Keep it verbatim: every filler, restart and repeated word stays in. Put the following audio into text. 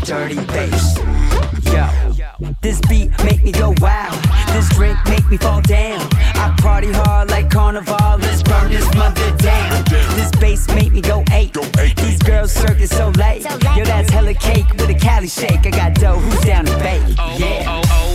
dirty bass. Yo, this beat make me go wow. This drink make me fall down. I party hard like carnival. Let's burn this mother down. This bass make me go eight. These girls circus so late. Yo, that's hella cake with a Cali shake. I got dough, who's down to bake? Yeah.